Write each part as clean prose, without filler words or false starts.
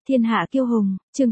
Thiên hạ kiêu hùng, chương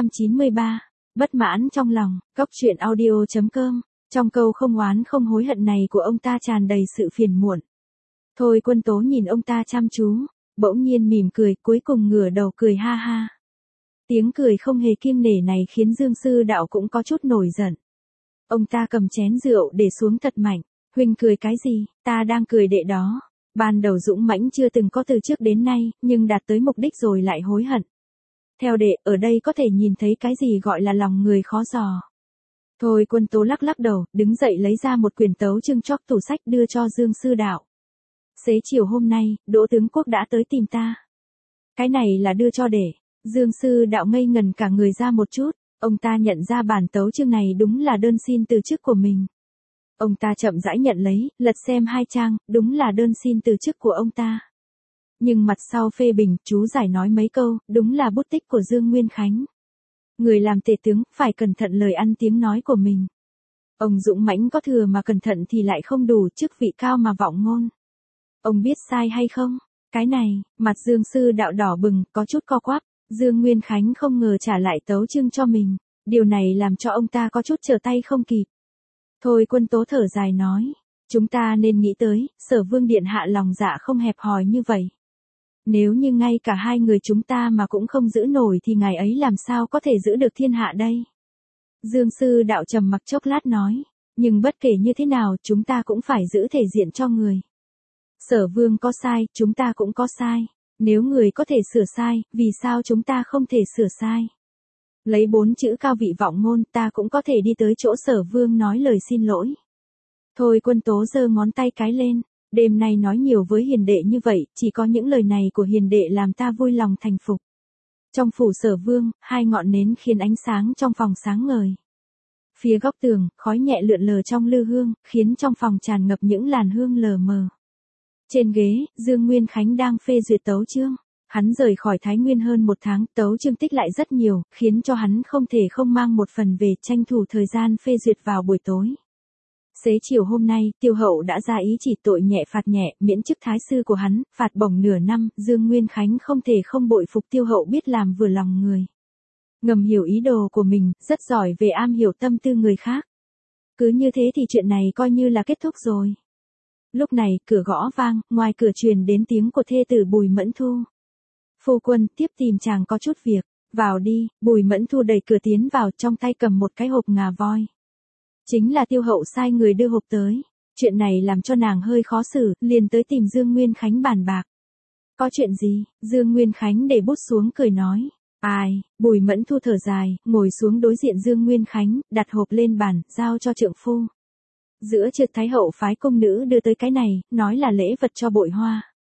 893. Bất mãn trong lòng, Cốc truyện audio.com. Trong câu không oán không hối hận này của ông ta tràn đầy sự phiền muộn. Thôi Quân Tố nhìn ông ta chăm chú, bỗng nhiên mỉm cười, cuối cùng ngửa đầu cười ha ha. Tiếng cười không hề kiêng nể này khiến Dương Sư Đạo cũng có chút nổi giận. Ông ta cầm chén rượu để xuống thật mạnh. Huynh cười cái gì, ta đang cười đệ đó. Ban đầu dũng mãnh chưa từng có từ trước đến nay, nhưng đạt tới mục đích rồi lại hối hận. Theo đệ, ở đây có thể nhìn thấy cái gì gọi là lòng người khó dò. Thôi Quân Tố lắc lắc đầu, đứng dậy lấy ra một quyển tấu chương chóc tủ sách đưa cho Dương Sư Đạo. Xế chiều hôm nay, Đỗ tướng quốc đã tới tìm ta. Cái này là đưa cho đệ. Dương Sư Đạo ngây ngần cả người ra một chút, ông ta nhận ra bản tấu chương này đúng là đơn xin từ chức của mình. Ông ta chậm rãi nhận lấy, lật xem 2 trang, đúng là đơn xin từ chức của ông ta. Nhưng mặt sau phê bình, chú giải nói mấy câu, đúng là bút tích của Dương Nguyên Khánh. Người làm tể tướng, phải cẩn thận lời ăn tiếng nói của mình. Ông dũng mãnh có thừa mà cẩn thận thì lại không đủ, chức vị cao mà vọng ngôn. Ông biết sai hay không? Cái này, mặt Dương Sư Đạo đỏ bừng, có chút co quắp. Dương Nguyên Khánh không ngờ trả lại tấu chương cho mình. Điều này làm cho ông ta có chút trở tay không kịp. Thôi Quân Tố thở dài nói. Chúng ta nên nghĩ tới, Sở Vương điện hạ lòng dạ không hẹp hòi như vậy. Nếu như ngay cả hai người chúng ta mà cũng không giữ nổi thì ngài ấy làm sao có thể giữ được thiên hạ đây? Dương Sư Đạo trầm mặc chốc lát nói. Nhưng bất kể như thế nào chúng ta cũng phải giữ thể diện cho người. Sở Vương có sai, chúng ta cũng có sai. Nếu người có thể sửa sai, vì sao chúng ta không thể sửa sai? Lấy 4 chữ cao vị vọng ngôn, ta cũng có thể đi tới chỗ Sở Vương nói lời xin lỗi. Thôi Quân Tố giơ ngón tay cái lên. Đêm nay nói nhiều với hiền đệ như vậy, chỉ có những lời này của hiền đệ làm ta vui lòng thành phục. Trong phủ Sở Vương, 2 ngọn nến khiến ánh sáng trong phòng sáng ngời. Phía góc tường, khói nhẹ lượn lờ trong lư hương, khiến trong phòng tràn ngập những làn hương lờ mờ. Trên ghế, Dương Nguyên Khánh đang phê duyệt tấu chương. Hắn rời khỏi Thái Nguyên hơn 1 tháng, tấu chương tích lại rất nhiều, khiến cho hắn không thể không mang một phần về, tranh thủ thời gian phê duyệt vào buổi tối. Xế chiều hôm nay, Tiêu Hậu đã ra ý chỉ tội nhẹ phạt nhẹ, miễn chức thái sư của hắn, phạt bổng nửa năm. Dương Nguyên Khánh không thể không bội phục Tiêu Hậu biết làm vừa lòng người. Ngầm hiểu ý đồ của mình, rất giỏi về am hiểu tâm tư người khác. Cứ như thế thì chuyện này coi như là kết thúc rồi. Lúc này, cửa gõ vang, ngoài cửa truyền đến tiếng của thê tử Bùi Mẫn Thu. Phu quân, tiếp tìm chàng có chút việc. Vào đi. Bùi Mẫn Thu đẩy cửa tiến vào, trong tay cầm một cái hộp ngà voi. Chính là Tiêu Hậu sai người đưa hộp tới. Chuyện này làm cho nàng hơi khó xử, liền tới tìm Dương Nguyên Khánh bàn bạc. Có chuyện gì? Dương Nguyên Khánh để bút xuống cười nói. Ai? Bùi Mẫn Thu thở dài, ngồi xuống đối diện Dương Nguyên Khánh, đặt hộp lên bàn, giao cho trượng phu. Giữa trượt Thái Hậu phái công nữ đưa tới cái này, nói là lễ vật cho Bội Hoa.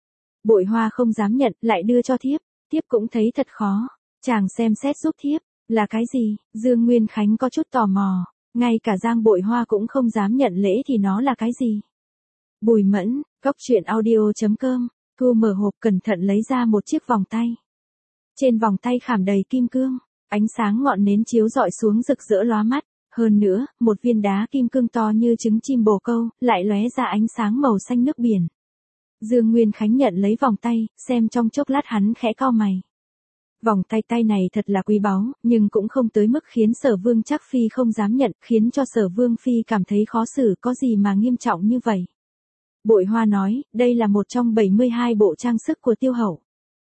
Bội Hoa không dám nhận, lại đưa cho thiếp. Thiếp cũng thấy thật khó. Chàng xem xét giúp thiếp. Là cái gì? Dương Nguyên Khánh có chút tò mò. Ngay cả Giang Bội Hoa cũng không dám nhận lễ thì nó là cái gì? Bùi Mẫn, Cốc truyện audio.com. Thu mở hộp cẩn thận lấy ra một chiếc vòng tay. Trên vòng tay khảm đầy kim cương. Ánh sáng ngọn nến chiếu rọi xuống rực rỡ lóa mắt. Hơn nữa, một viên đá kim cương to như trứng chim bồ câu, lại lóe ra ánh sáng màu xanh nước biển. Dương Nguyên Khánh nhận lấy vòng tay, xem trong chốc lát hắn khẽ cau mày. Vòng tay này thật là quý báu, nhưng cũng không tới mức khiến Sở Vương Trác Phi không dám nhận, khiến cho Sở Vương Phi cảm thấy khó xử, có gì mà nghiêm trọng như vậy. Bội Hoa nói, đây là một trong 72 bộ trang sức của Tiêu Hậu.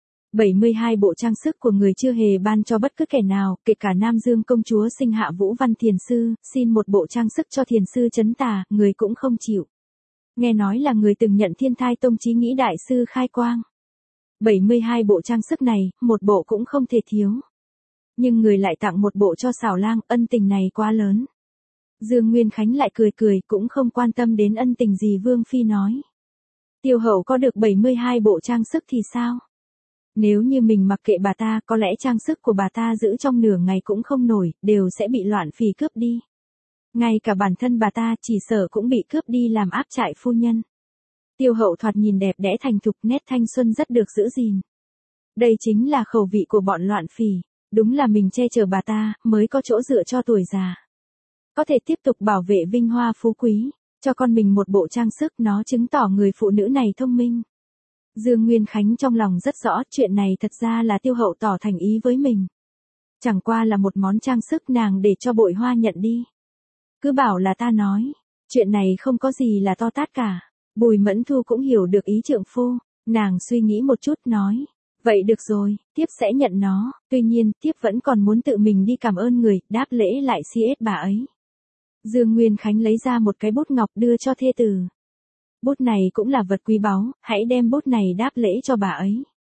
72 bộ trang sức của người chưa hề ban cho bất cứ kẻ nào, kể cả Nam Dương công chúa sinh hạ Vũ Văn Thiền Sư, xin một bộ trang sức cho Thiền Sư trấn tà, người cũng không chịu. Nghe nói là người từng nhận Thiên Thai Tông Chí Nghĩ Đại Sư khai quang. 72 bộ trang sức này, một bộ cũng không thể thiếu. Nhưng người lại tặng một bộ cho Xảo Lang, ân tình này quá lớn. Dương Nguyên Khánh lại cười cũng không quan tâm đến ân tình gì Vương Phi nói. Tiêu Hậu có được 72 bộ trang sức thì sao? Nếu như mình mặc kệ bà ta, có lẽ trang sức của bà ta giữ trong nửa ngày cũng không nổi, đều sẽ bị loạn phỉ cướp đi. Ngay cả bản thân bà ta chỉ sợ cũng bị cướp đi làm áp trại phu nhân. Tiêu Hậu thoạt nhìn đẹp đẽ thành thục, nét thanh xuân rất được giữ gìn. Đây chính là khẩu vị của bọn loạn phỉ, đúng là mình che chở bà ta, mới có chỗ dựa cho tuổi già. Có thể tiếp tục bảo vệ vinh hoa phú quý, cho con mình một bộ trang sức, nó chứng tỏ người phụ nữ này thông minh. Dương Nguyên Khánh trong lòng rất rõ chuyện này thật ra là Tiêu Hậu tỏ thành ý với mình. Chẳng qua là một món trang sức nàng để cho Bội Hoa nhận đi. Cứ bảo là ta nói, chuyện này không có gì là to tát cả. Bùi Mẫn Thu cũng hiểu được ý trượng phu, nàng suy nghĩ một chút nói. Vậy được rồi, tiếp sẽ nhận nó, tuy nhiên tiếp vẫn còn muốn tự mình đi cảm ơn người, đáp lễ lại siết bà ấy. Dương Nguyên Khánh lấy ra một cái bút ngọc đưa cho thê tử. Bút này cũng là vật quý báu, hãy đem bút này đáp lễ cho bà ấy.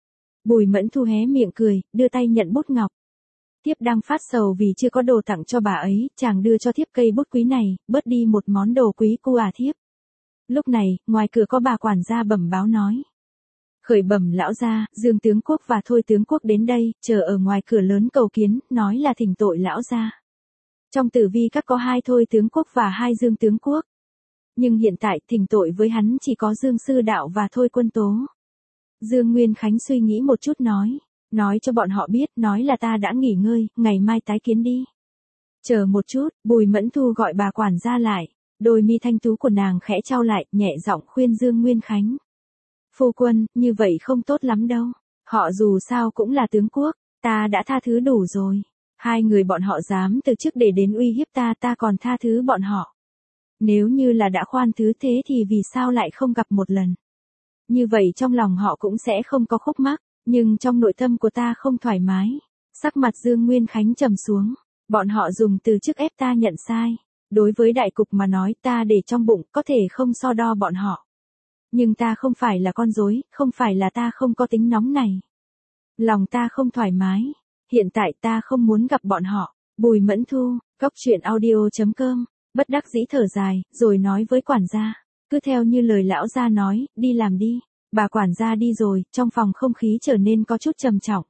Bùi Mẫn Thu hé miệng cười, đưa tay nhận bút ngọc. Tiếp đang phát sầu vì chưa có đồ tặng cho bà ấy, chàng đưa cho thiếp cây bút quý này, bớt đi một món đồ quý cu à thiếp. Lúc này, ngoài cửa có bà quản gia bẩm báo nói. Khởi bẩm lão gia, Dương tướng quốc và Thôi tướng quốc đến đây, chờ ở ngoài cửa lớn cầu kiến, nói là thỉnh tội lão gia. Trong tử vi các có 2 Thôi tướng quốc và 2 Dương tướng quốc. Nhưng hiện tại thỉnh tội với hắn chỉ có Dương sư đạo và Thôi quân tố. Dương Nguyên Khánh suy nghĩ một chút nói cho bọn họ biết, nói là ta đã nghỉ ngơi, ngày mai tái kiến đi. Chờ một chút, Bùi Mẫn Thu gọi bà quản gia lại, đôi mi thanh tú của nàng khẽ trao lại, nhẹ giọng khuyên Dương Nguyên Khánh. Phu quân, như vậy không tốt lắm đâu, họ dù sao cũng là tướng quốc, ta đã tha thứ đủ rồi. 2 người bọn họ dám từ trước để đến uy hiếp ta còn tha thứ bọn họ. Nếu như là đã khoan thứ thế thì vì sao lại không gặp một lần. Như vậy trong lòng họ cũng sẽ không có khúc mắc, nhưng trong nội tâm của ta không thoải mái. Sắc mặt Dương Nguyên Khánh trầm xuống, bọn họ dùng từ trước ép ta nhận sai. Đối với đại cục mà nói ta để trong bụng có thể không so đo bọn họ. Nhưng ta không phải là con rối, không phải là ta không có tính nóng này. Lòng ta không thoải mái, hiện tại ta không muốn gặp bọn họ. Bùi Mẫn Thu, coctruyện.audio.com, bất đắc dĩ thở dài, rồi nói với quản gia. Cứ theo như lời lão gia nói, đi làm đi. Bà quản gia đi rồi, trong phòng không khí trở nên có chút trầm trọng.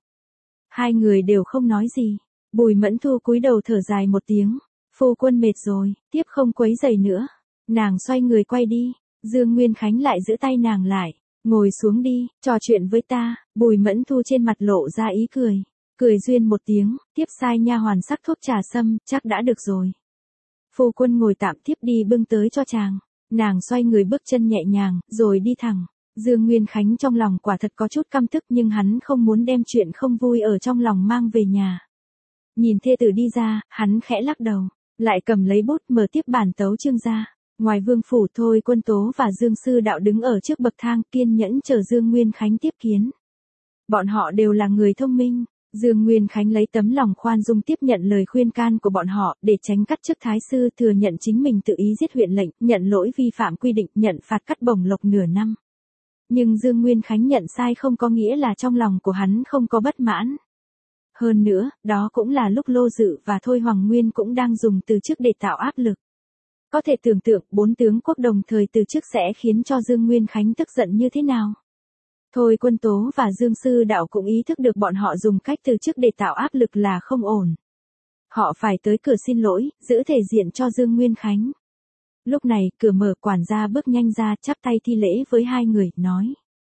2 người đều không nói gì. Bùi Mẫn Thu cúi đầu thở dài một tiếng. Phu quân mệt rồi, tiếp không quấy rầy nữa. Nàng xoay người quay đi. Dương Nguyên Khánh lại giữ tay nàng lại. Ngồi xuống đi, trò chuyện với ta. Bùi Mẫn Thu trên mặt lộ ra ý cười. Cười duyên một tiếng, tiếp sai nha hoàn sắc thuốc trà sâm, chắc đã được rồi. Phu quân ngồi tạm, tiếp đi bưng tới cho chàng. Nàng xoay người bước chân nhẹ nhàng, rồi đi thẳng. Dương Nguyên Khánh trong lòng quả thật có chút căm tức nhưng hắn không muốn đem chuyện không vui ở trong lòng mang về nhà. Nhìn thê tử đi ra, hắn khẽ lắc đầu, lại cầm lấy bút mở tiếp bản tấu chương ra. Ngoài vương phủ Thôi quân tố và Dương sư đạo đứng ở trước bậc thang kiên nhẫn chờ Dương Nguyên Khánh tiếp kiến. Bọn họ đều là người thông minh. Dương Nguyên Khánh lấy tấm lòng khoan dung tiếp nhận lời khuyên can của bọn họ để tránh cắt chức thái sư, thừa nhận chính mình tự ý giết huyện lệnh, nhận lỗi vi phạm quy định, nhận phạt cắt bổng lộc nửa năm. Nhưng Dương Nguyên Khánh nhận sai không có nghĩa là trong lòng của hắn không có bất mãn. Hơn nữa, đó cũng là lúc Lô Dự và Thôi Hoàng Nguyên cũng đang dùng từ chức để tạo áp lực. Có thể tưởng tượng 4 tướng quốc đồng thời từ chức sẽ khiến cho Dương Nguyên Khánh tức giận như thế nào. Thôi quân tố và Dương sư đạo cũng ý thức được bọn họ dùng cách từ chức để tạo áp lực là không ổn. Họ phải tới cửa xin lỗi, giữ thể diện cho Dương Nguyên Khánh. Lúc này, cửa mở, quản gia bước nhanh ra, chắp tay thi lễ với 2 người, nói.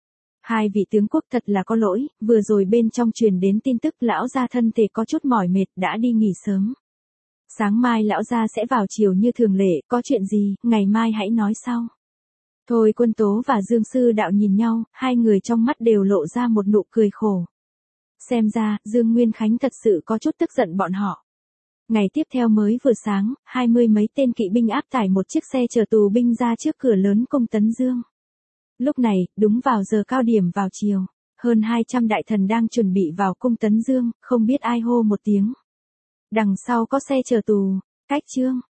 2 vị tướng quốc thật là có lỗi, vừa rồi bên trong truyền đến tin tức lão gia thân thể có chút mỏi mệt, đã đi nghỉ sớm. Sáng mai lão gia sẽ vào chiều như thường lệ, có chuyện gì, ngày mai hãy nói sau. Thôi quân tố và Dương sư đạo nhìn nhau, 2 người trong mắt đều lộ ra một nụ cười khổ. Xem ra, Dương Nguyên Khánh thật sự có chút tức giận bọn họ. Ngày tiếp theo mới vừa sáng, 20 mấy tên kỵ binh áp tải một chiếc xe chở tù binh ra trước cửa lớn cung Tấn Dương. Lúc này, đúng vào giờ cao điểm vào chiều, hơn 200 đại thần đang chuẩn bị vào cung Tấn Dương, không biết ai hô một tiếng. Đằng sau có xe chở tù, cách chương.